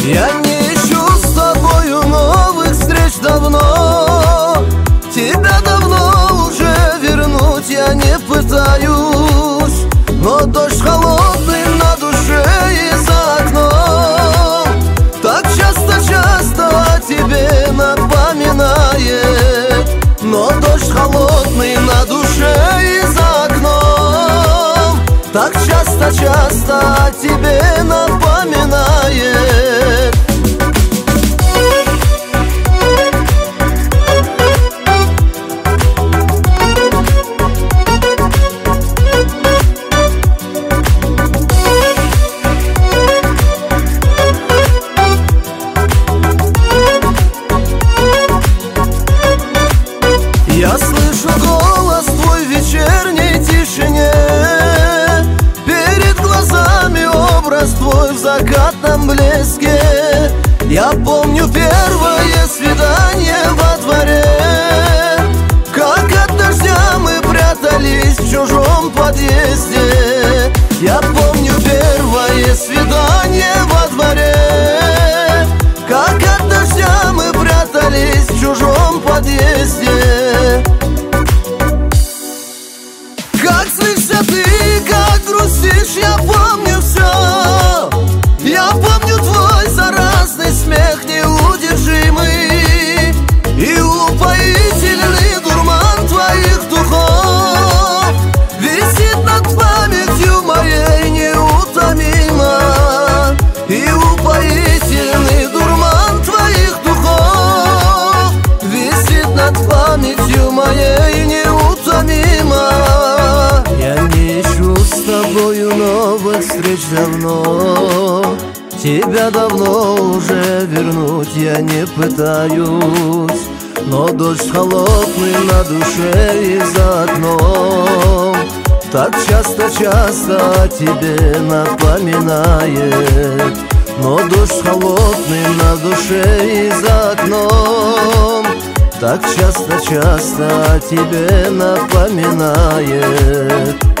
Я не ищу с тобою новых встреч давно. Тебя давно уже вернуть я не пытаюсь, но дождь холодный на душе и за окном так часто о тебе напоминает. Но дождь холодный на душе и за окном так часто о тебе напоминает. Я слышу голос твой в вечерней тишине, перед глазами образ твой в закатном блеске. Я помню первое свидание во дворе, как от дождя мы прятались в чужом подъезде. Я помню первое свидание во дворе, как от дождя мы прятались в чужом подъезде. Как злишься ты, как грустишь, я помню все. Я помню твой заразный смех неудержимый и упоительный дурман твоих духов висит над памятью моей неутомимо. И упоительный дурман твоих духов висит над памятью моей неутомимо. Я не ищу с тобою новых встреч давно. Тебя давно уже вернуть я не пытаюсь, но дождь холодный на душе и за окном так часто о тебе напоминает. Но дождь холодный на душе и за окном так часто о тебе напоминает.